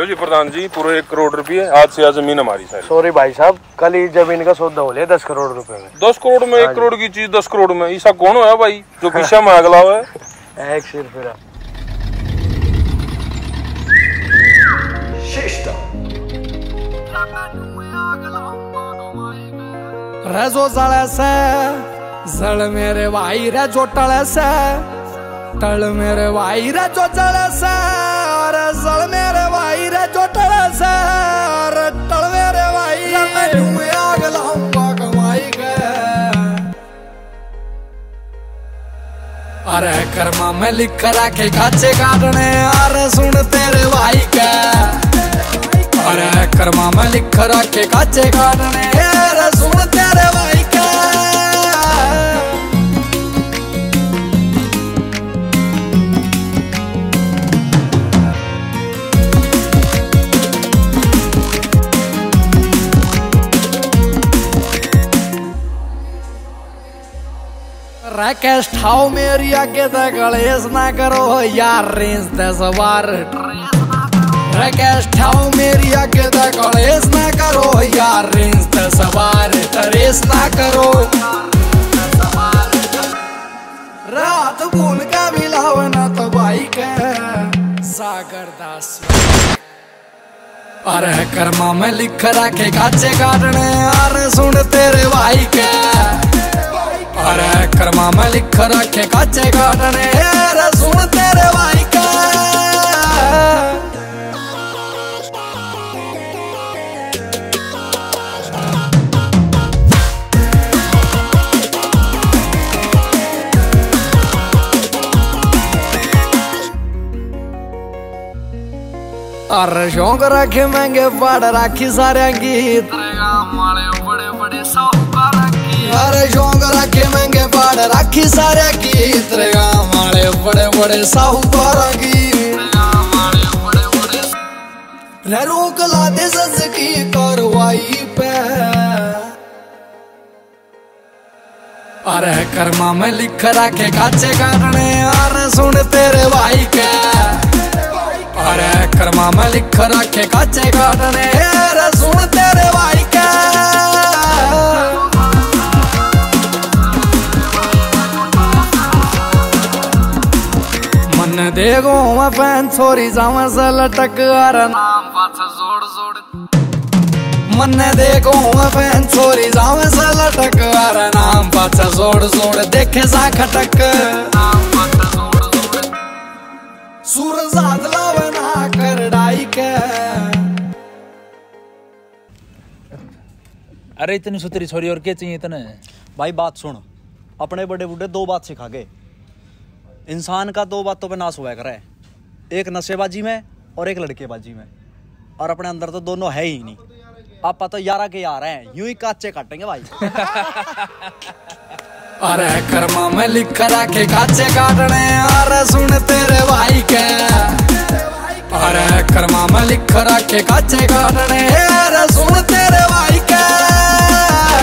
लो जी प्रधान जी, पूरे 1 करोड़ रुपये आज से आज जमीन हमारी सारी। सॉरी भाई साहब, कल ही जमीन का सौदा हो लिया 10 करोड़ रुपए में। 10 करोड़ में 1 करोड़ की चीज 10 करोड़ में, ऐसा कौन होया भाई जो पीछे में अगला हुआ है? एक सिर फिर रजो जड़ से जड़ मेरे भाई रे जो टल से टल मेरे भाई रे जो जड़ से और जड़ मेरे भाई रे जो टल से और टल मेरे भाई मैं आग लाऊंगा कमाई के। अरे कर्मा में लिख रखे काचे काटने और सुन तेरे भाई के। अरे कर्मा में लिख रखे काचे काटने और सुन तेरे भाई के। रैकेश ठाओ मेरी आगे तक गलेस ना करो यार, रेंज 10 बार रैकेश ठाओ मेरी आगे तक गलेस ना करो यार, रेंज 10 बार रेस ना करो। रात भूल का मिलावना तो भाई के सागर दास। अरे कर्मा में लिख रखे काचे काटने और सुन तेरे भाई के। अरे कर्मा में लिख रखे काचे काटने अरे सुन तेरे भाई का। अरे शौक रखे महंगे पड़ राखी सारे गीत बड़े बड़े साहूकार। अरे शौक रखे महंगे पड़ राखी सारे गीत वाले बड़े बड़े साहूकार गीत। रोक ला दे सस की कार्रवाई पे। अरे कर्मा में लिख रखे काचे काटने और सुन तेरे भाई के। अरे कर्मा में लिख रखे काचे काटने अरे सुन तेरे भाई के। मन देखो मैं फैन छोरी जावा से लटक अरे नाम पाछा जोड़ जोड़। मन देखो मैं फैन छोरी जावा से लटक अरे नाम पाछा जोड़ जोड़ देखे सा खटक। सूरज आदला बना कर डाई के। अरे इतनी सुतरी छोरी और क्या चाहिए इतने? भाई बात सुन, अपने बड़े बूढ़े 2 बात सिखा गए। इंसान का 2 बातों पे नाश हुआ करे, एक नशेबाजी में और एक लड़केबाजी में, और अपने अंदर तो दोनों है ही नहीं। आप तो 11 के 11 हैं, यूं ही काचे काटेंगे भाई। अरे कर्मा में लिख रखे काचे काटने और सुन तेरे भाई के। अरे कर्मा में लिख रखे काचे काटने और सुन तेरे भाई के।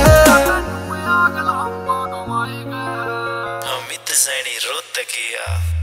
अमित सैनी रोहतकिया।